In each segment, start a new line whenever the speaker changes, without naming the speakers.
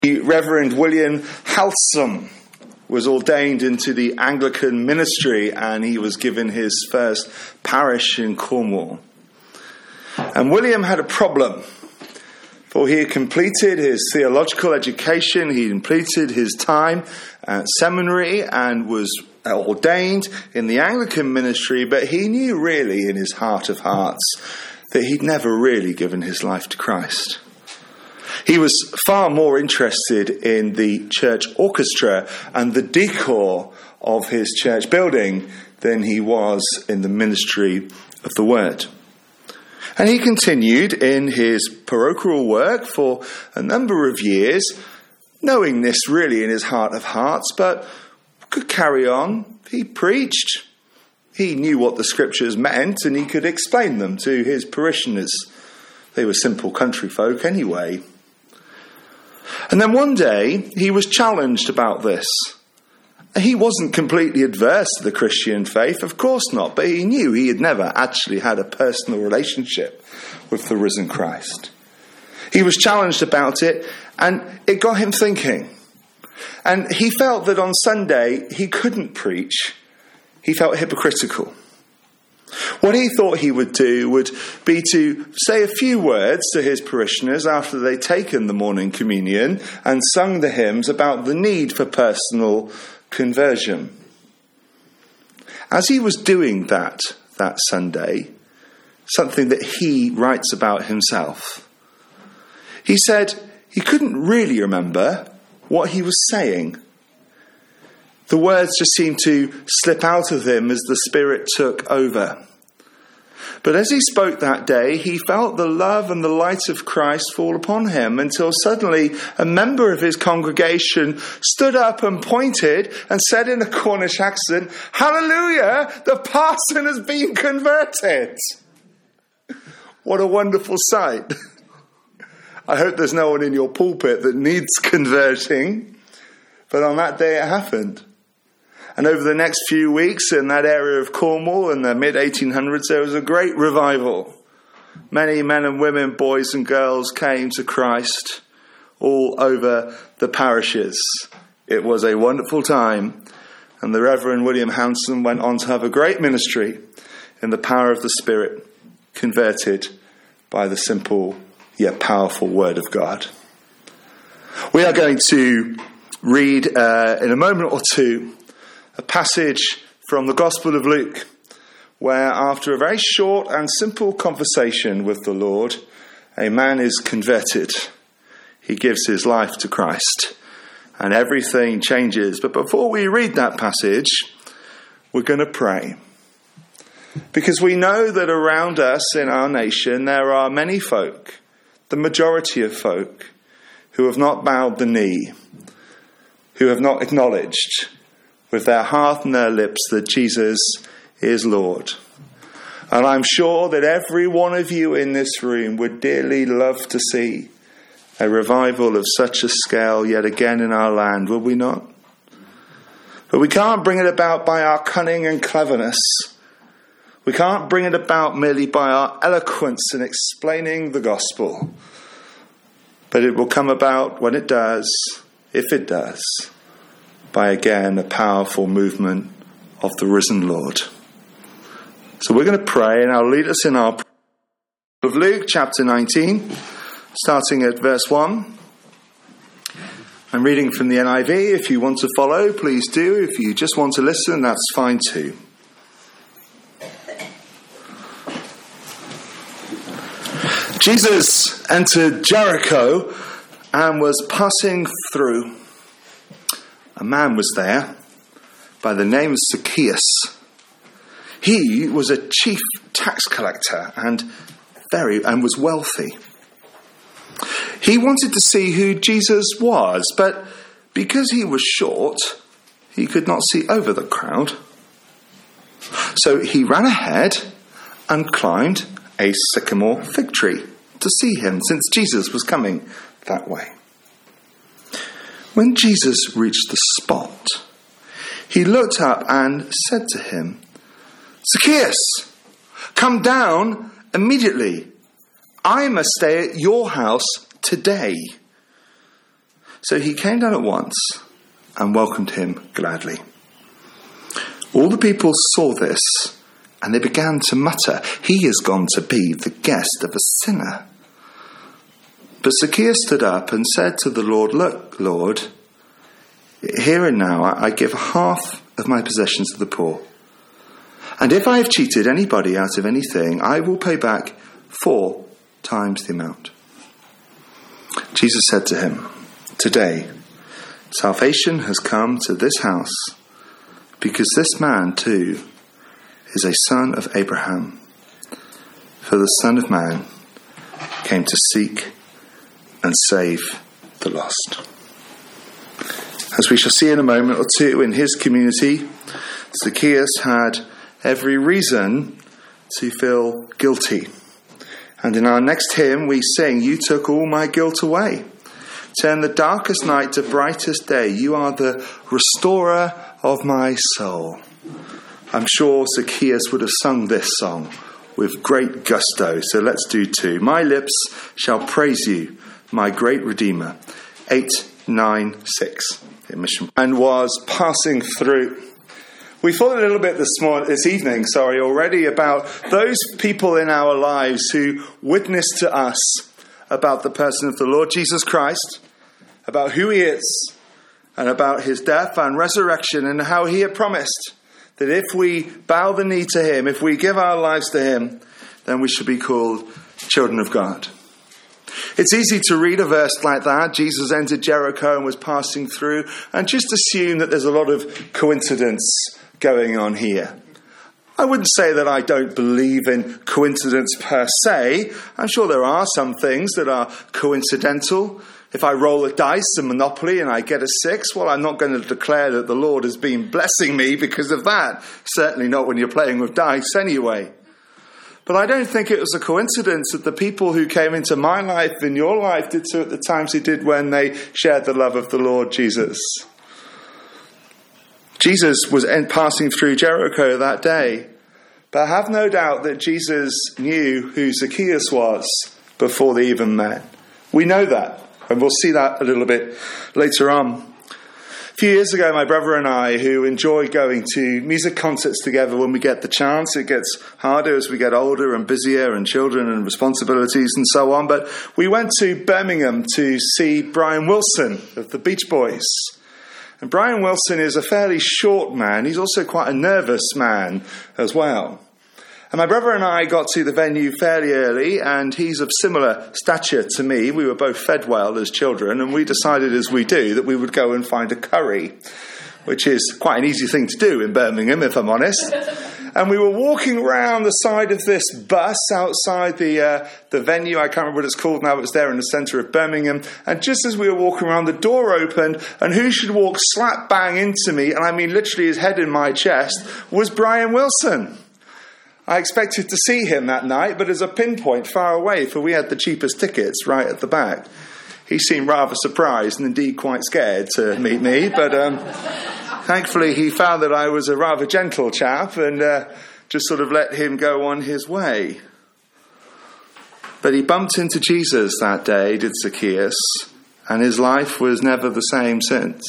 Reverend William Halsom was ordained into the Anglican ministry, and he was given his first parish in Cornwall. And William had a problem, for he had completed his theological education, he completed his time at seminary and was ordained in the Anglican ministry, but he knew really in his heart of hearts that he'd never really given his life to Christ. He was far more interested in the church orchestra and the decor of his church building than he was in the ministry of the word. And he continued in his parochial work for a number of years, knowing this really in his heart of hearts, but could carry on. He preached. He knew what the scriptures meant, and he could explain them to his parishioners. They were simple country folk anyway. And then one day, he was challenged about this. He wasn't completely adverse to the Christian faith, of course not, but he knew he had never actually had a personal relationship with the risen Christ. He was challenged about it, and it got him thinking. And he felt that on Sunday, he couldn't preach. He felt hypocritical. What he thought he would do would be to say a few words to his parishioners after they'd taken the morning communion and sung the hymns about the need for personal conversion. As he was doing that Sunday, something that he writes about himself, he said he couldn't really remember what he was saying. The words just seemed to slip out of him as the Spirit took over. But as he spoke that day, he felt the love and the light of Christ fall upon him until suddenly a member of his congregation stood up and pointed and said in a Cornish accent, "Hallelujah, the parson has been converted." What a wonderful sight. I hope there's no one in your pulpit that needs converting, but on that day it happened. And over the next few weeks in that area of Cornwall in the mid-1800s, there was a great revival. Many men and women, boys and girls came to Christ all over the parishes. It was a wonderful time. And the Reverend William Halsom went on to have a great ministry in the power of the Spirit, converted by the simple yet powerful Word of God. We are going to read in a moment or two a passage from the Gospel of Luke, where after a very short and simple conversation with the Lord, a man is converted. He gives his life to Christ, and everything changes. But before we read that passage, we're going to pray. Because we know that around us in our nation, there are many folk, the majority of folk, who have not bowed the knee, who have not acknowledged with their heart and their lips that Jesus is Lord. And I'm sure that every one of you in this room would dearly love to see a revival of such a scale yet again in our land, would we not? But we can't bring it about by our cunning and cleverness. We can't bring it about merely by our eloquence in explaining the gospel. But it will come about when it does, if it does, by again a powerful movement of the risen Lord. So we're going to pray, and I'll lead us in our prayer of Luke chapter 19, starting at verse 1. I'm reading from the NIV. If you want to follow, please do. If you just want to listen, that's fine too. Jesus entered Jericho and was passing through. A man was there by the name of Zacchaeus. He was a chief tax collector and was wealthy. He wanted to see who Jesus was, but because he was short, he could not see over the crowd. So he ran ahead and climbed a sycamore fig tree to see him, since Jesus was coming that way. When Jesus reached the spot, he looked up and said to him, "Zacchaeus, come down immediately. I must stay at your house today." So he came down at once and welcomed him gladly. All the people saw this, and they began to mutter, "He is gone to be the guest of a sinner." But Zacchaeus stood up and said to the Lord, "Look, Lord, here and now I give half of my possessions to the poor. And if I have cheated anybody out of anything, I will pay back 4 times the amount." Jesus said to him, "Today, salvation has come to this house, because this man too is a son of Abraham. For the Son of Man came to seek and save the lost." As we shall see in a moment or two, in his community, Zacchaeus had every reason to feel guilty. And in our next hymn we sing, "You took all my guilt away. Turn the darkest night to brightest day. You are the restorer of my soul." I'm sure Zacchaeus would have sung this song with great gusto, so let's do 2. "My lips shall praise you, my great Redeemer." 896 in Mission. And was passing through. We thought a little bit this evening already about those people in our lives who witnessed to us about the person of the Lord Jesus Christ, about who he is, and about his death and resurrection, and how he had promised that if we bow the knee to him, if we give our lives to him, then we should be called children of God. It's easy to read a verse like that, Jesus entered Jericho and was passing through, and just assume that there's a lot of coincidence going on here. I wouldn't say that I don't believe in coincidence per se. I'm sure there are some things that are coincidental. If I roll a dice in Monopoly and I get a 6, well, I'm not going to declare that the Lord has been blessing me because of that. Certainly not when you're playing with dice anyway. But I don't think it was a coincidence that the people who came into my life and your life did so at the times they did when they shared the love of the Lord Jesus. Jesus was passing through Jericho that day. But I have no doubt that Jesus knew who Zacchaeus was before they even met. We know that, and we'll see that a little bit later on. A few years ago, my brother and I, who enjoy going to music concerts together when we get the chance, it gets harder as we get older and busier and children and responsibilities and so on, but we went to Birmingham to see Brian Wilson of the Beach Boys. And Brian Wilson is a fairly short man. He's also quite a nervous man as well. And my brother and I got to the venue fairly early, and he's of similar stature to me. We were both fed well as children, and we decided, as we do, that we would go and find a curry, which is quite an easy thing to do in Birmingham, if I'm honest. And we were walking around the side of this bus outside the venue. I can't remember what it's called now. It was there in the centre of Birmingham. And just as we were walking around, the door opened, and who should walk slap bang into me, and I mean literally his head in my chest, was Brian Wilson. I expected to see him that night, but as a pinpoint far away, for we had the cheapest tickets right at the back. He seemed rather surprised and indeed quite scared to meet me, but thankfully he found that I was a rather gentle chap and just sort of let him go on his way. But he bumped into Jesus that day, did Zacchaeus, and his life was never the same since.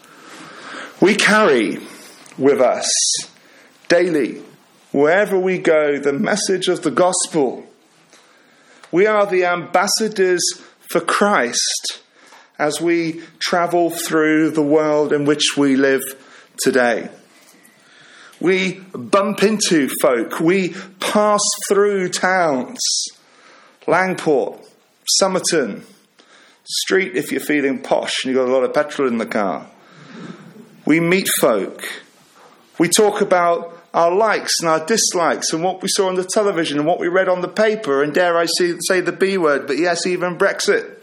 We carry with us daily, wherever we go, the message of the gospel. We are the ambassadors for Christ as we travel through the world in which we live today. We bump into folk. We pass through towns. Langport, Somerton, Street if you're feeling posh and you've got a lot of petrol in the car. We meet folk. We talk about our likes and our dislikes and what we saw on the television and what we read on the paper, and dare I say the B word, but yes, even Brexit.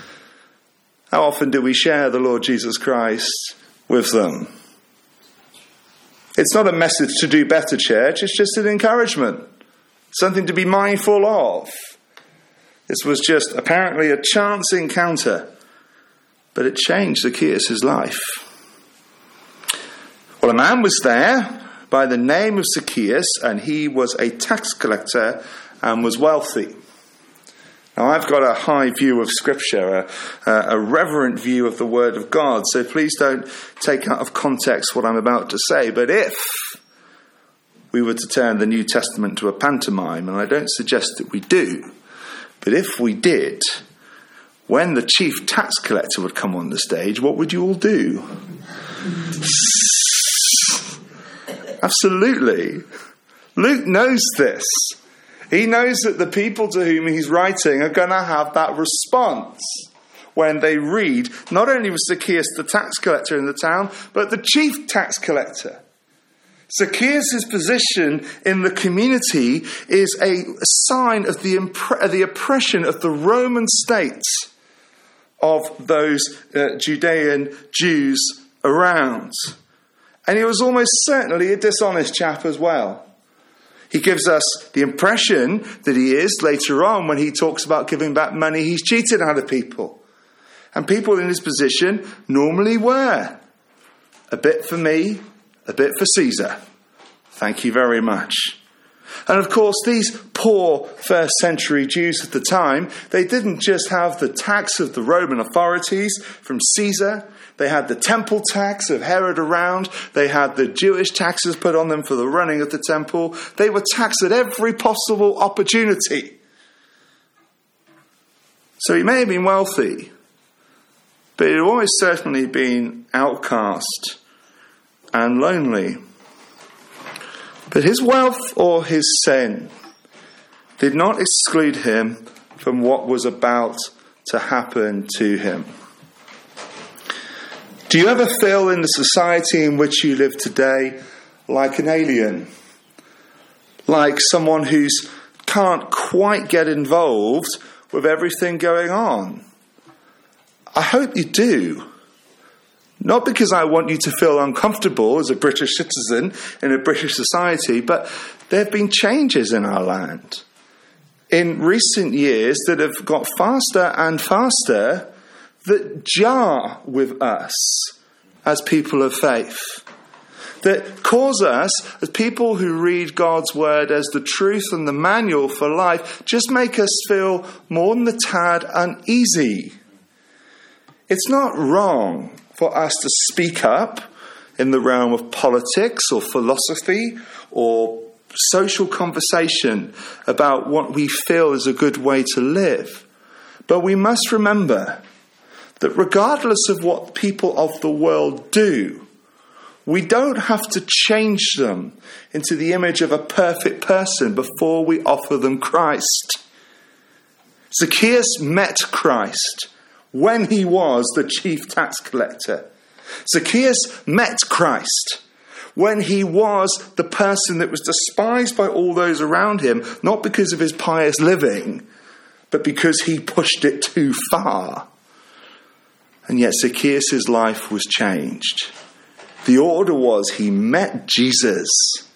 How often do we share the Lord Jesus Christ with them? It's not a message to do better, church. It's just an encouragement, something to be mindful of. This was just apparently a chance encounter, but it changed Zacchaeus' life. Well, a man was there by the name of Zacchaeus, and he was a tax collector and was wealthy. Now, I've got a high view of Scripture, a reverent view of the Word of God, so please don't take out of context what I'm about to say. But if we were to turn the New Testament to a pantomime, and I don't suggest that we do, but if we did, when the chief tax collector would come on the stage, what would you all do? Absolutely. Luke knows this. He knows that the people to whom he's writing are going to have that response when they read not only was Zacchaeus the tax collector in the town, but the chief tax collector. Zacchaeus' position in the community is a sign of the oppression of the Roman state of those Judean Jews around. And he was almost certainly a dishonest chap as well. He gives us the impression that he is later on when he talks about giving back money he's cheated out of people. And people in his position normally were. A bit for me, a bit for Caesar. Thank you very much. And of course, these poor first century Jews at the time, they didn't just have the tax of the Roman authorities from Caesar. They had the temple tax of Herod around. They had the Jewish taxes put on them for the running of the temple. They were taxed at every possible opportunity. So he may have been wealthy, but he'd always certainly been outcast and lonely. But his wealth or his sin did not exclude him from what was about to happen to him. Do you ever feel in the society in which you live today like an alien? Like someone who can't quite get involved with everything going on? I hope you do. Not because I want you to feel uncomfortable as a British citizen in a British society, but there have been changes in our land in recent years that have got faster and faster that jar with us as people of faith, that cause us, as people who read God's word as the truth and the manual for life, just make us feel more than a tad uneasy. It's not wrong for us to speak up in the realm of politics or philosophy or social conversation about what we feel is a good way to live. But we must remember that regardless of what people of the world do, we don't have to change them into the image of a perfect person before we offer them Christ. Zacchaeus met Christ when he was the chief tax collector. Zacchaeus met Christ when he was the person that was despised by all those around him, not because of his pious living, but because he pushed it too far. And yet Zacchaeus' life was changed. The order was he met Jesus,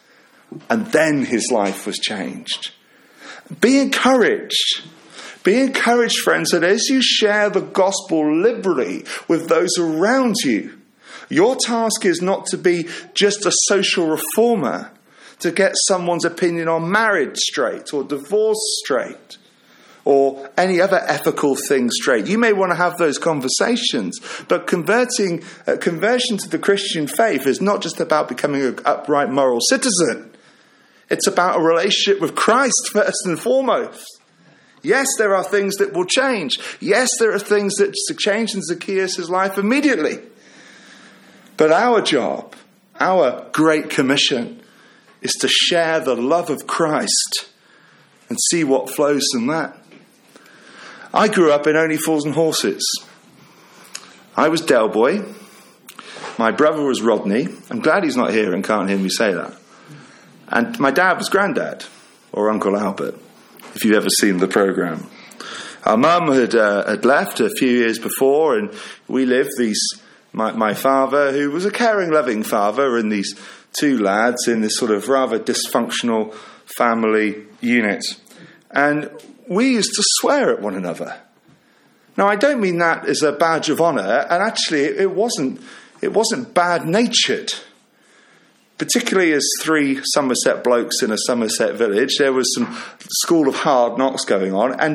and then his life was changed. Be encouraged. Be encouraged, friends, that as you share the gospel liberally with those around you, your task is not to be just a social reformer, to get someone's opinion on marriage straight or divorce straight, or any other ethical thing straight. You may want to have those conversations, but conversion to the Christian faith is not just about becoming an upright moral citizen. It's about a relationship with Christ first and foremost. Yes, there are things that will change. Yes, there are things that change in Zacchaeus' life immediately. But our job, our great commission, is to share the love of Christ and see what flows from that. I grew up in Only Fools and Horses. I was Del Boy. My brother was Rodney. I'm glad he's not here and can't hear me say that. And my dad was Grandad, or Uncle Albert, if you've ever seen the programme. Our mum had left a few years before, and we lived my father, who was a caring, loving father, and these two lads in this sort of rather dysfunctional family unit. And we used to swear at one another. Now, I don't mean that as a badge of honour, and actually it wasn't bad-natured. Particularly as three Somerset blokes in a Somerset village, there was some school of hard knocks going on, and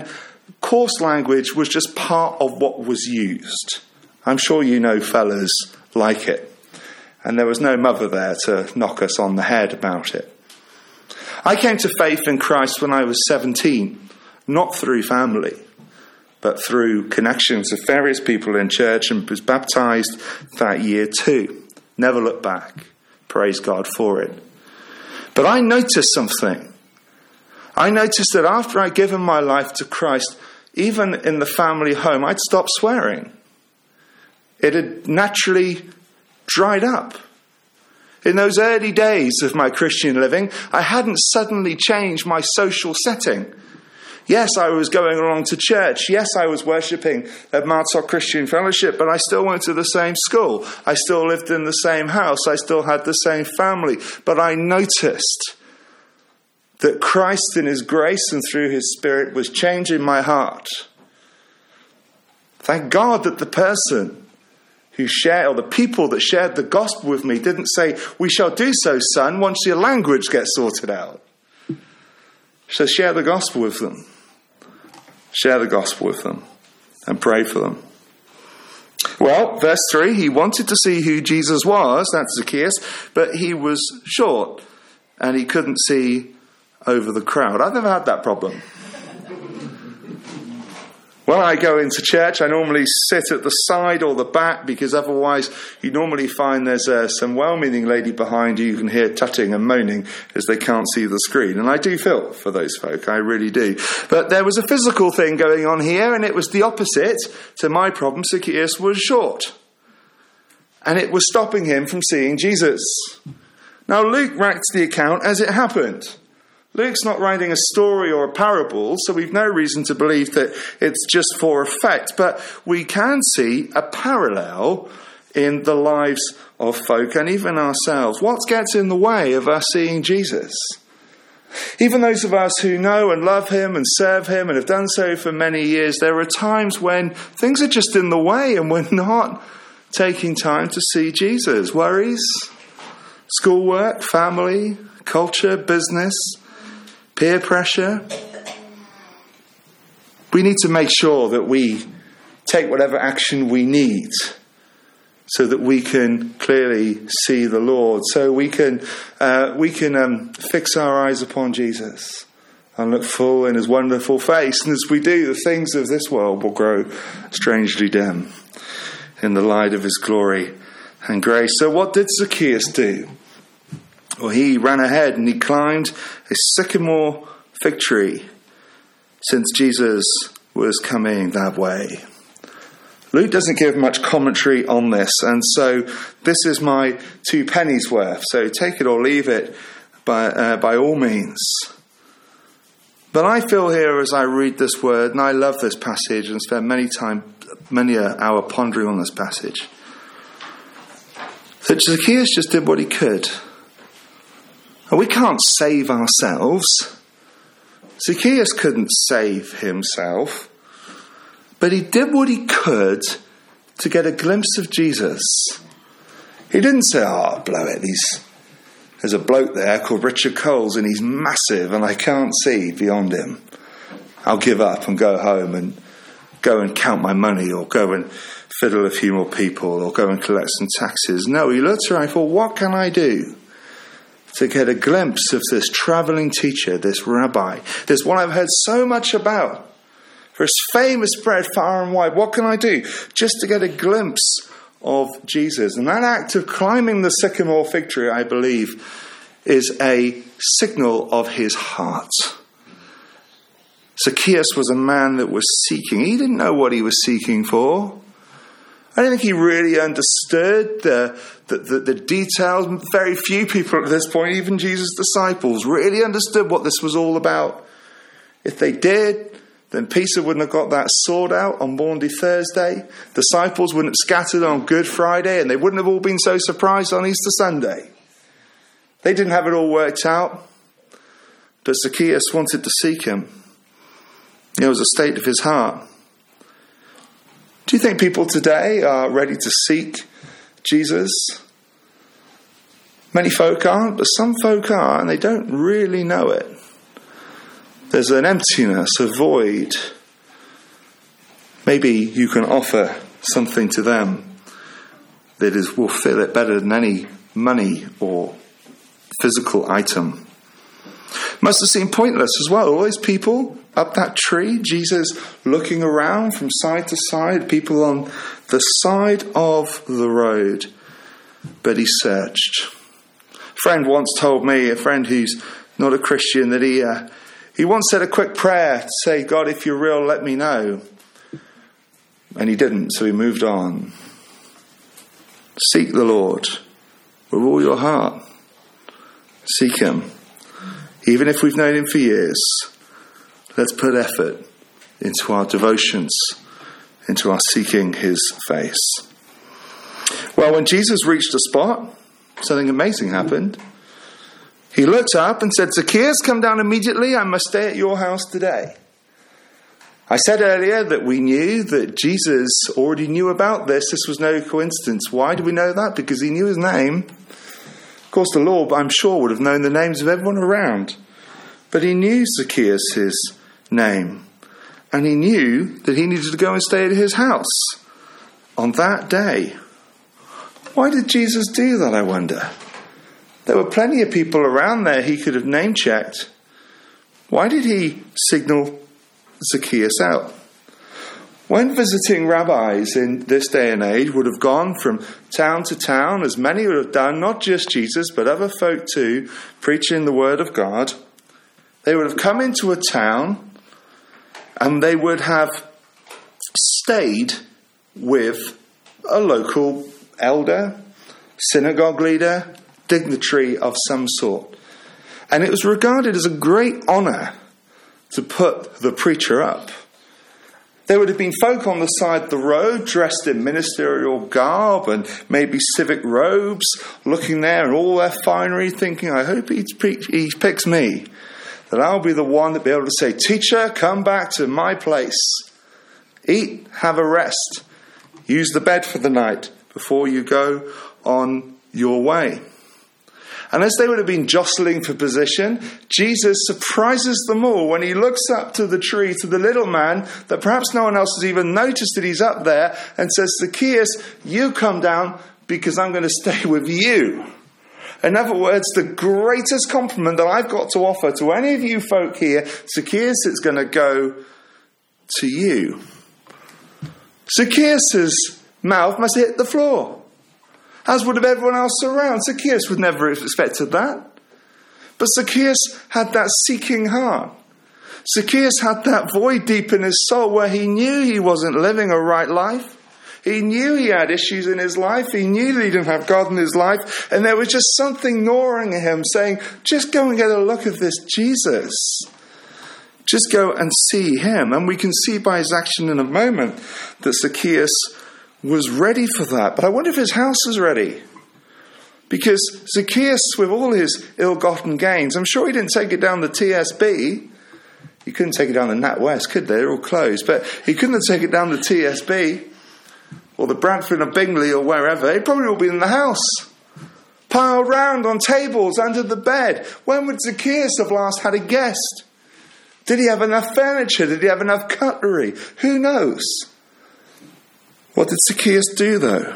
coarse language was just part of what was used. I'm sure you know fellas like it. And there was no mother there to knock us on the head about it. I came to faith in Christ when I was 17, not through family, but through connections with various people in church, and was baptized that year too. Never looked back. Praise God for it. But I noticed something. I noticed that after I'd given my life to Christ, even in the family home, I'd stopped swearing. It had naturally dried up. In those early days of my Christian living, I hadn't suddenly changed my social setting. Yes, I was going along to church. Yes, I was worshipping at Martok Christian Fellowship, but I still went to the same school. I still lived in the same house. I still had the same family. But I noticed that Christ in his grace and through his Spirit was changing my heart. Thank God that the person who shared, or the people that shared the gospel with me, didn't say, "We shall do so, son, once your language gets sorted out." So share the gospel with them. Share the gospel with them and pray for them. Well, verse 3, he wanted to see who Jesus was, that's Zacchaeus, but he was short and he couldn't see over the crowd. I've never had that problem. When I go into church, I normally sit at the side or the back, because otherwise you normally find there's some well-meaning lady behind you can hear tutting and moaning as they can't see the screen. And I do feel for those folk, I really do. But there was a physical thing going on here, and it was the opposite to my problem. Zacchaeus was short, and it was stopping him from seeing Jesus. Now Luke writes the account as it happened. Luke's not writing a story or a parable, so we've no reason to believe that it's just for effect. But we can see a parallel in the lives of folk and even ourselves. What gets in the way of us seeing Jesus? Even those of us who know and love him and serve him and have done so for many years, there are times when things are just in the way and we're not taking time to see Jesus. Worries, schoolwork, family, culture, business, peer pressure. We need to make sure that we take whatever action we need so that we can clearly see the Lord, so we can fix our eyes upon Jesus and look full in his wonderful face. And as we do, the things of this world will grow strangely dim in the light of his glory and grace. So what did Zacchaeus do? Well, he ran ahead and he climbed a sycamore fig tree, since Jesus was coming that way. Luke doesn't give much commentary on this, and so this is my 2 pennies worth. So take it or leave it by all means. But I feel here as I read this word, and I love this passage and spend many an hour pondering on this passage, that Zacchaeus just did what he could. And we can't save ourselves. Zacchaeus couldn't save himself. But he did what he could to get a glimpse of Jesus. He didn't say, "Oh, blow it. There's a bloke there called Richard Coles and he's massive and I can't see beyond him. I'll give up and go home and go and count my money or go and fiddle a few more people or go and collect some taxes." No, he looked around and thought, what can I do to get a glimpse of this traveling teacher, this rabbi, this one I've heard so much about, for his fame is spread far and wide. What can I do just to get a glimpse of Jesus? And that act of climbing the sycamore fig tree, I believe, is a signal of his heart. Zacchaeus was a man that was seeking. He didn't know what he was seeking for. I don't think he really understood the details. Very few people at this point, even Jesus' disciples, really understood what this was all about. If they did, then Peter wouldn't have got that sword out on Maundy Thursday. Disciples wouldn't have scattered on Good Friday, and they wouldn't have all been so surprised on Easter Sunday. They didn't have it all worked out, but Zacchaeus wanted to seek him. It was a state of his heart. Do you think people today are ready to seek Jesus? Many folk aren't, but some folk are, and they don't really know it. There's an emptiness, a void Maybe you can offer something to them that will fill it better than any money or physical item. Must have seemed pointless as well. All those people up that tree, Jesus looking around from side to side, people on the side of the road. But he searched. A friend once told me, a friend who's not a Christian, that he once said a quick prayer to say, God, if you're real, let me know. And he didn't, so he moved on. Seek the Lord with all your heart. Seek him. Even if we've known him for years, let's put effort into our devotions, into our seeking his face. Well, when Jesus reached a spot, something amazing happened. He looked up and said, Zacchaeus, come down immediately. I must stay at your house today. I said earlier that we knew that Jesus already knew about this. This was no coincidence. Why do we know that? Because he knew his name. Of course, the Lord, I'm sure, would have known the names of everyone around. But he knew Zacchaeus' name. And he knew that he needed to go and stay at his house on that day. Why did Jesus do that, I wonder? There were plenty of people around there he could have name-checked. Why did he signal Zacchaeus out? When visiting rabbis in this day and age would have gone from town to town, as many would have done, not just Jesus, but other folk too, preaching the word of God, they would have come into a town and they would have stayed with a local elder, synagogue leader, dignitary of some sort. And it was regarded as a great honour to put the preacher up. There would have been folk on the side of the road dressed in ministerial garb and maybe civic robes, looking there in all their finery, thinking, I hope he picks me, that I'll be the one that be able to say, Teacher, come back to my place. Eat, have a rest. Use the bed for the night before you go on your way. And as they would have been jostling for position, Jesus surprises them all when he looks up to the tree, to the little man, that perhaps no one else has even noticed that he's up there, and says, Zacchaeus, you come down because I'm going to stay with you. In other words, the greatest compliment that I've got to offer to any of you folk here, Zacchaeus, it's going to go to you. Zacchaeus' mouth must hit the floor, as would have everyone else around. Zacchaeus would never have expected that. But Zacchaeus had that seeking heart. Zacchaeus had that void deep in his soul where he knew he wasn't living a right life. He knew he had issues in his life. He knew that he didn't have God in his life. And there was just something gnawing at him saying, just go and get a look at this Jesus. Just go and see him. And we can see by his action in a moment that Zacchaeus was ready for that. But I wonder if his house is ready. Because Zacchaeus, with all his ill-gotten gains, I'm sure he didn't take it down the TSB. He couldn't take it down the NatWest, could they? They're all closed. But he couldn't have taken it down the TSB or the Bradford or Bingley or wherever. He'd probably all been in the house, piled round on tables under the bed. When would Zacchaeus have last had a guest? Did he have enough furniture? Did he have enough cutlery? Who knows? What did Zacchaeus do, though?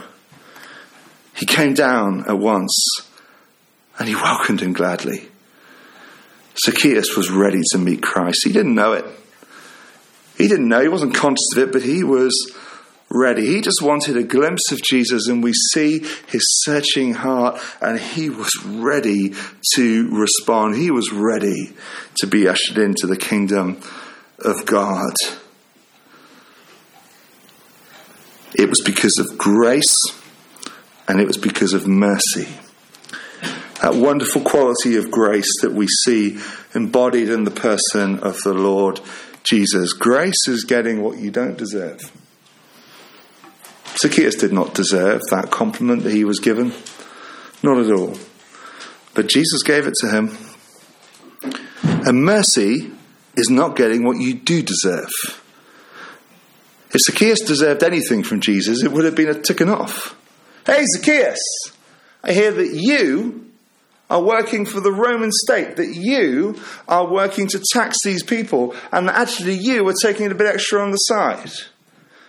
He came down at once and he welcomed him gladly. Zacchaeus was ready to meet Christ. He didn't know it. He didn't know. He wasn't conscious of it, but he was ready. He just wanted a glimpse of Jesus, and we see his searching heart, and he was ready to respond. He was ready to be ushered into the kingdom of God. It was because of grace, and it was because of mercy. That wonderful quality of grace that we see embodied in the person of the Lord Jesus. Grace is getting what you don't deserve. Zacchaeus did not deserve that compliment that he was given. Not at all. But Jesus gave it to him. And mercy is not getting what you do deserve. If Zacchaeus deserved anything from Jesus, it would have been a ticking off. Hey, Zacchaeus, I hear that you are working for the Roman state, that you are working to tax these people, and that actually you are taking a bit extra on the side.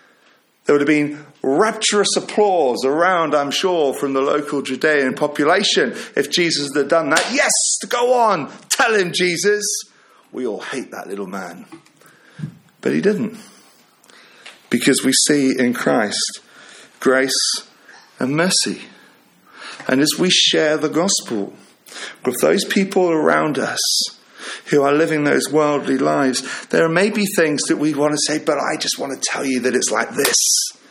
There would have been rapturous applause around, I'm sure, from the local Judean population if Jesus had done that. Yes, go on, tell him, Jesus. We all hate that little man. But he didn't. Because we see in Christ grace and mercy. And as we share the gospel with those people around us who are living those worldly lives, there may be things that we want to say, but I just want to tell you that it's like this.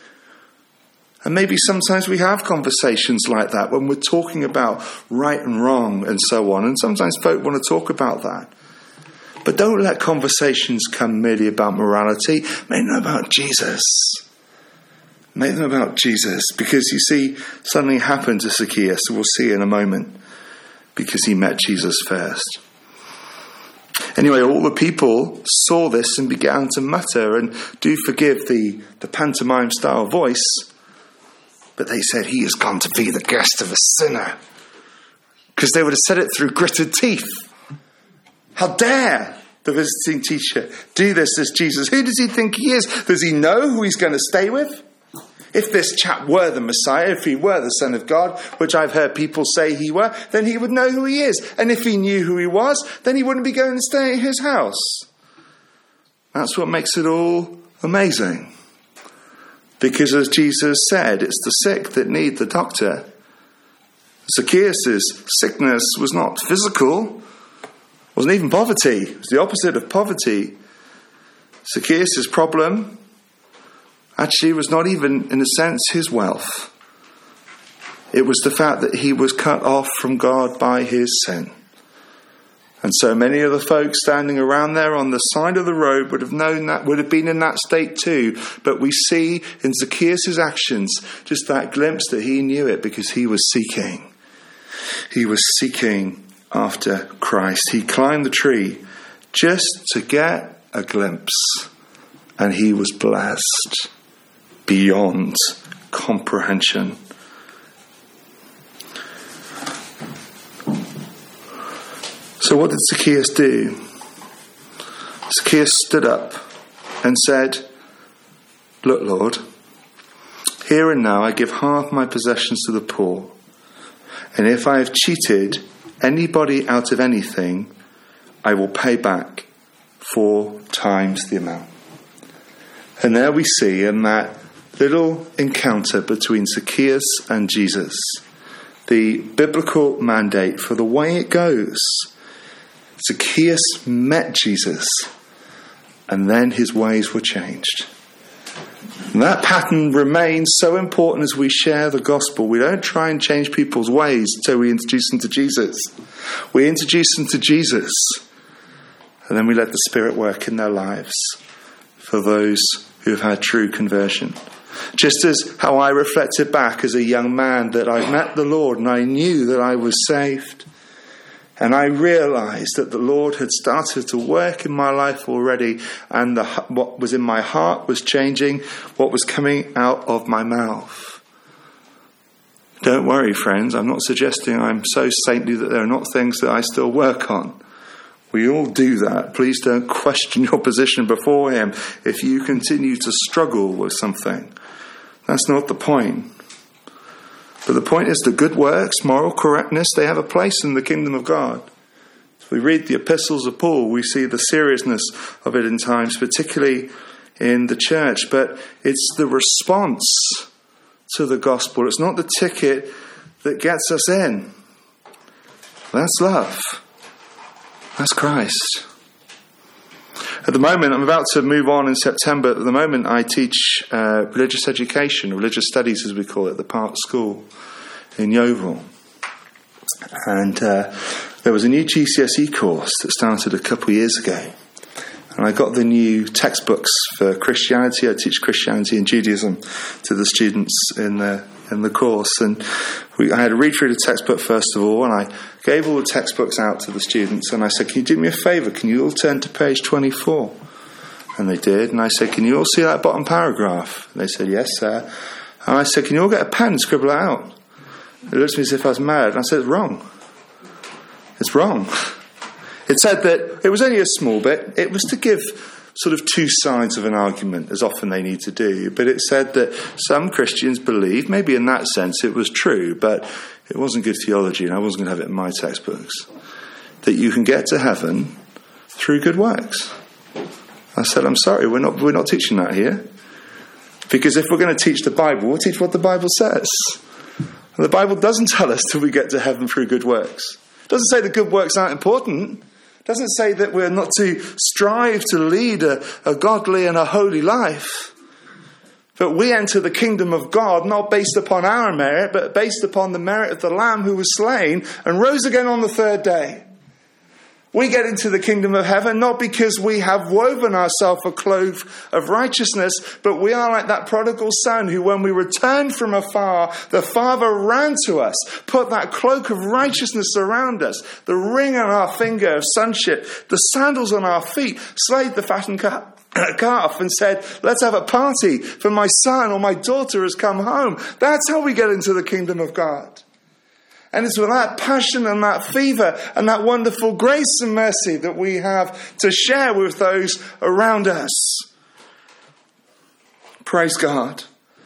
And maybe sometimes we have conversations like that when we're talking about right and wrong and so on. And sometimes folk want to talk about that. But don't let conversations come merely about morality. Make them about Jesus. Make them about Jesus. Because you see, something happened to Zacchaeus, we'll see in a moment, because he met Jesus first. Anyway, all the people saw this and began to mutter, and do forgive the pantomime style voice, but they said, he has gone to be the guest of a sinner. Because they would have said it through gritted teeth. How dare the visiting teacher do this as Jesus? Who does he think he is? Does he know who he's going to stay with? If this chap were the Messiah, if he were the Son of God, which I've heard people say he were, then he would know who he is. And if he knew who he was, then he wouldn't be going to stay at his house. That's what makes it all amazing. Because as Jesus said, it's the sick that need the doctor. Zacchaeus' sickness was not physical, wasn't even poverty. It was the opposite of poverty. Zacchaeus' problem actually was not even, in a sense, his wealth. It was the fact that he was cut off from God by his sin. And so many of the folks standing around there on the side of the road would have known that, would have been in that state too. But we see in Zacchaeus' actions just that glimpse that he knew it because he was seeking. He was seeking after Christ. He climbed the tree just to get a glimpse. And he was blessed beyond comprehension. So what did Zacchaeus do? Zacchaeus stood up and said, look, Lord, here and now I give half my possessions to the poor. And if I have cheated anybody out of anything, I will pay back 4 times the amount. And there we see in that little encounter between Zacchaeus and Jesus, the biblical mandate for the way it goes. Zacchaeus met Jesus, and then his ways were changed. And that pattern remains so important as we share the gospel. We don't try and change people's ways until we introduce them to Jesus. We introduce them to Jesus, and then we let the Spirit work in their lives for those who have had true conversion. Just as how I reflected back as a young man that I met the Lord and I knew that I was saved. And I realized that the Lord had started to work in my life already, and what was in my heart was changing what was coming out of my mouth. Don't worry, friends. I'm not suggesting I'm so saintly that there are not things that I still work on. We all do that. Please don't question your position before him if you continue to struggle with something. That's not the point. But the point is the good works, moral correctness, they have a place in the kingdom of God. If we read the epistles of Paul, we see the seriousness of it in times, particularly in the church. But it's the response to the gospel. It's not the ticket that gets us in. That's love. That's Christ. At the moment, I'm about to move on in September. At the moment, I teach religious education, religious studies as we call it, at the Park School in Yeovil. And there was a new GCSE course that started a couple of years ago. And I got the new textbooks for Christianity. I teach Christianity and Judaism to the students in the course. And I had to read through the textbook first of all, and I gave all the textbooks out to the students, and I said, can you do me a favour? Can you all turn to page 24? And they did. And I said, can you all see that bottom paragraph? And they said, yes, sir. And I said, can you all get a pen and scribble it out? It looked at me as if I was mad. And I said, it's wrong. It's wrong. It said that it was only a small bit. It was to give sort of two sides of an argument, as often they need to do. But it said that some Christians believe, maybe in that sense it was true, but it wasn't good theology, and I wasn't going to have it in my textbooks, that you can get to heaven through good works. I said, I'm sorry, we're not teaching that here. Because if we're going to teach the Bible, we'll teach what the Bible says. And the Bible doesn't tell us that we get to heaven through good works. It doesn't say that good works aren't important. It doesn't say that we're not to strive to lead a godly and a holy life. But we enter the kingdom of God not based upon our merit, but based upon the merit of the Lamb who was slain and rose again on the third day. We get into the kingdom of heaven not because we have woven ourselves a cloth of righteousness, but we are like that prodigal son who, when we returned from afar, the Father ran to us, put that cloak of righteousness around us, the ring on our finger of sonship, the sandals on our feet, slayed the fattened calf and said, let's have a party, for my son or my daughter has come home. That's how we get into the kingdom of God. And it's with that passion and that fever and that wonderful grace and mercy that we have to share with those around us. Praise God.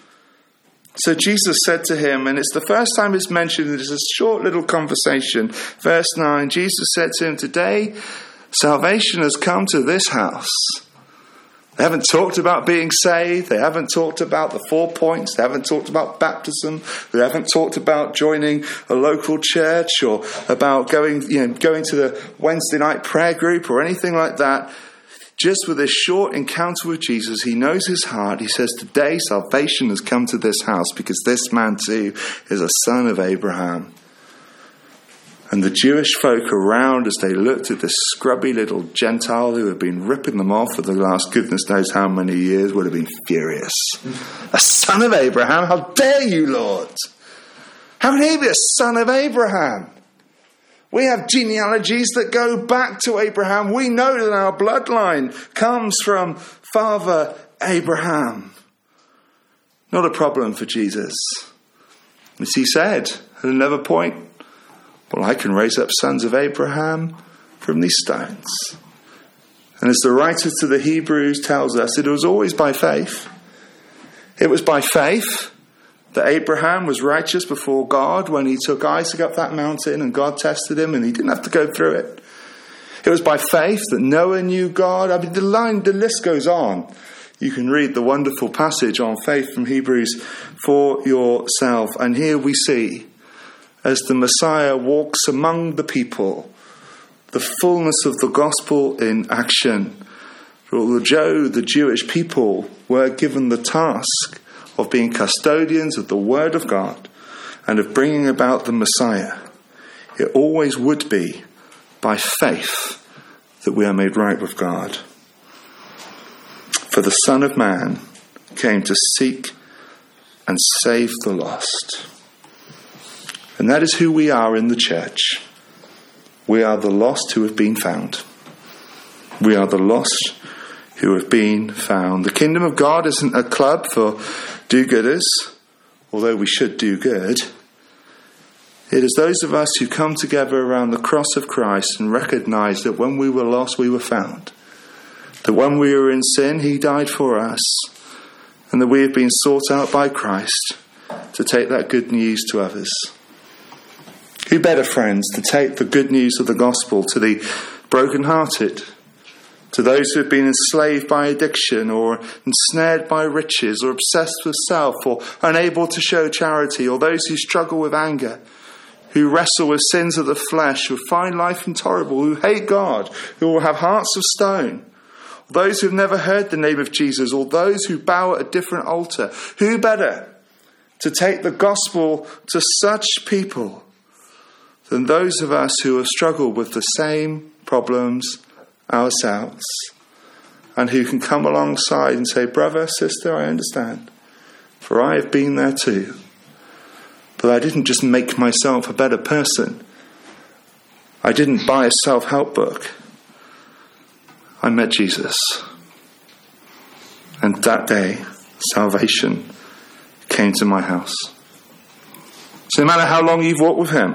So Jesus said to him, and it's the first time it's mentioned, it's a short little conversation. Verse 9, Jesus said to him, today salvation has come to this house. They haven't talked about being saved. They haven't talked about the 4 points. They haven't talked about baptism. They haven't talked about joining a local church or about going to the Wednesday night prayer group or anything like that. Just with this short encounter with Jesus, he knows his heart. He says, today salvation has come to this house because this man too is a son of Abraham. And the Jewish folk around, as they looked at this scrubby little Gentile who had been ripping them off for the last goodness knows how many years, would have been furious. A son of Abraham? How dare you, Lord? How can he be a son of Abraham? We have genealogies that go back to Abraham. We know that our bloodline comes from Father Abraham. Not a problem for Jesus. As he said at another point, well, I can raise up sons of Abraham from these stones. And as the writer to the Hebrews tells us, it was always by faith. It was by faith that Abraham was righteous before God when he took Isaac up that mountain and God tested him and he didn't have to go through it. It was by faith that Noah knew God. I mean, the list goes on. You can read the wonderful passage on faith from Hebrews for yourself. And here we see, as the Messiah walks among the people, the fullness of the gospel in action. The Jewish people were given the task of being custodians of the word of God and of bringing about the Messiah. It always would be by faith that we are made right with God. For the Son of Man came to seek and save the lost. And that is who we are in the church. We are the lost who have been found. We are the lost who have been found. The kingdom of God isn't a club for do-gooders, although we should do good. It is those of us who come together around the cross of Christ and recognize that when we were lost, we were found. That when we were in sin, he died for us. And that we have been sought out by Christ to take that good news to others. Who better, friends, to take the good news of the gospel to the brokenhearted, to those who have been enslaved by addiction or ensnared by riches or obsessed with self or unable to show charity, or those who struggle with anger, who wrestle with sins of the flesh, who find life intolerable, who hate God, who will have hearts of stone, those who have never heard the name of Jesus, or those who bow at a different altar. Who better to take the gospel to such people than those of us who have struggled with the same problems ourselves, and who can come alongside and say, brother, sister, I understand, for I have been there too. But I didn't just make myself a better person. I didn't buy a self-help book. I met Jesus. And that day, salvation came to my house. So no matter how long you've walked with him,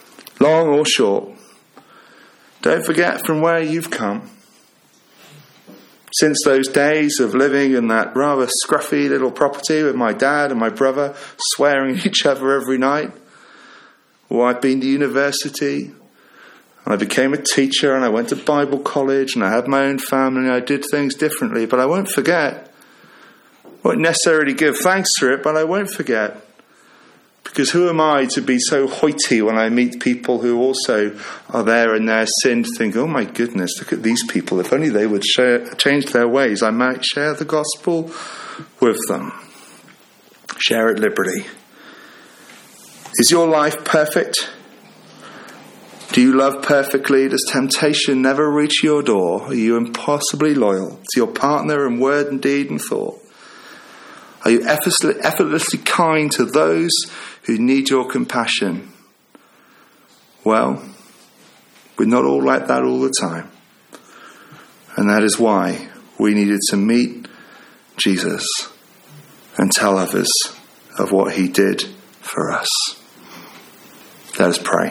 long or short, don't forget from where you've come. Since those days of living in that rather scruffy little property with my dad and my brother swearing at each other every night, well, I've been to university, and I became a teacher, and I went to Bible college, and I had my own family, and I did things differently, but I won't forget. I won't necessarily give thanks for it, but I won't forget. Because who am I to be so hoity when I meet people who also are there in their sin to think, oh my goodness, look at these people. If only they would change their ways, I might share the gospel with them. Share at liberty. Is your life perfect? Do you love perfectly? Does temptation never reach your door? Are you impossibly loyal to your partner in word and deed and thought? Are you effortlessly kind to those who need your compassion? Well, we're not all like that all the time. And that is why we needed to meet Jesus and tell others of what he did for us. Let us pray.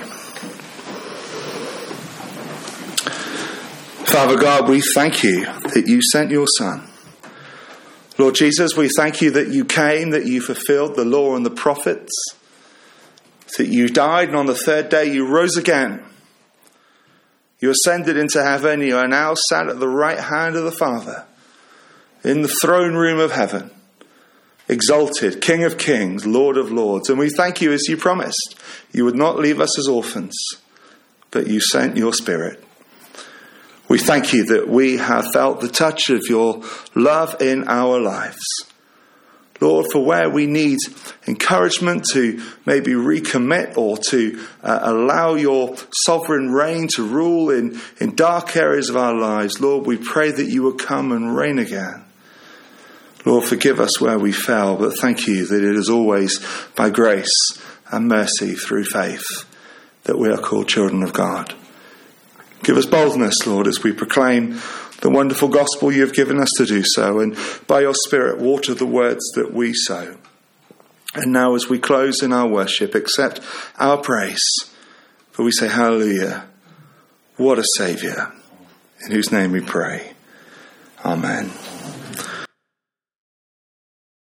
Father God, we thank you that you sent your Son. Lord Jesus, we thank you that you came, that you fulfilled the law and the prophets, that you died, and on the third day you rose again. You ascended into heaven. You are now sat at the right hand of the Father, in the throne room of heaven, exalted, King of kings, Lord of lords. And we thank you, as you promised, you would not leave us as orphans, but you sent your Spirit. We thank you that we have felt the touch of your love in our lives. Lord, for where we need encouragement to maybe recommit or to allow your sovereign reign to rule in dark areas of our lives, Lord, we pray that you would come and reign again. Lord, forgive us where we fell, but thank you that it is always by grace and mercy through faith that we are called children of God. Give us boldness, Lord, as we proclaim the wonderful gospel you have given us to do so, and by your Spirit water the words that we sow. And now as we close in our worship, accept our praise, for we say hallelujah. What a Saviour, in whose name we pray. Amen.